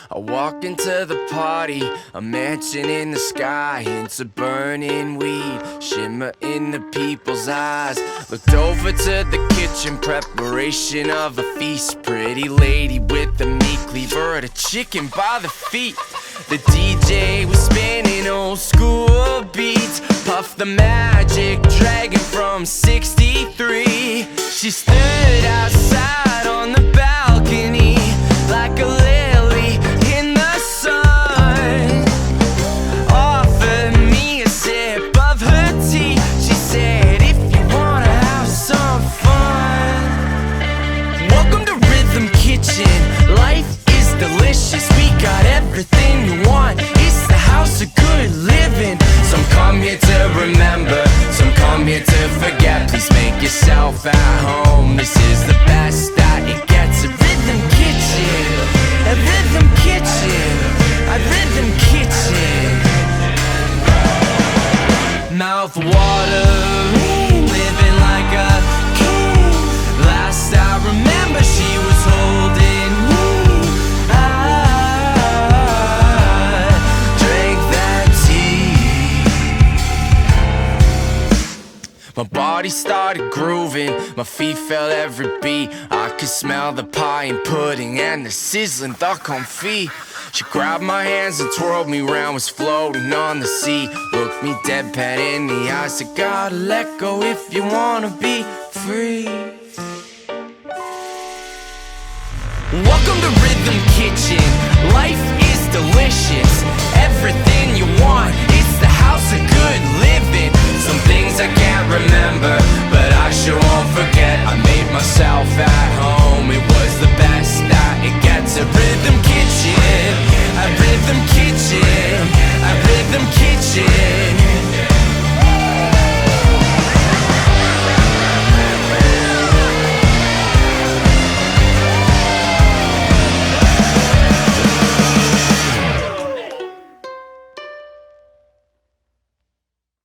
I walk into the party, a mansion in the sky, hints of burning weed, shimmer in the people's eyes. Looked over to the kitchen, preparation of a feast. Pretty lady with the meat cleaver, had a chicken by the feet. The DJ was spinning old school beats, Puff the Magic Dragon from '63. She stood outside on the balcony like a lily in the sun. Offered me a sip of her tea. She said, if you wanna have some fun. Welcome to Rhythm Kitchen. Life is delicious. We got everything you want. It's the house of good living. Some come here to remember, some come here to forget. Please make yourself at home. This is the best that it gets. A Rhythm Kitchen, a Rhythm Kitchen, a Rhythm Kitchen. Mouth watering, living like a king. Last I remember, she was holding me. I drank that tea. My body started grooving, my feet felt every beat. I could smell the pie and pudding and the sizzling duck confit. She grabbed my hands and twirled me round, was floating on the sea. Looked me deadpan in the eyes, said, gotta let go if you wanna be free. Welcome to Rhythm Kitchen. Life is delicious. Everything you want. It's the house of good living. Some things I can't remember, but I sure won't forget. I made myself at home. It was the best that it gets. A Rhythm Kitchen. A Rhythm Kitchen. A Rhythm Kitchen.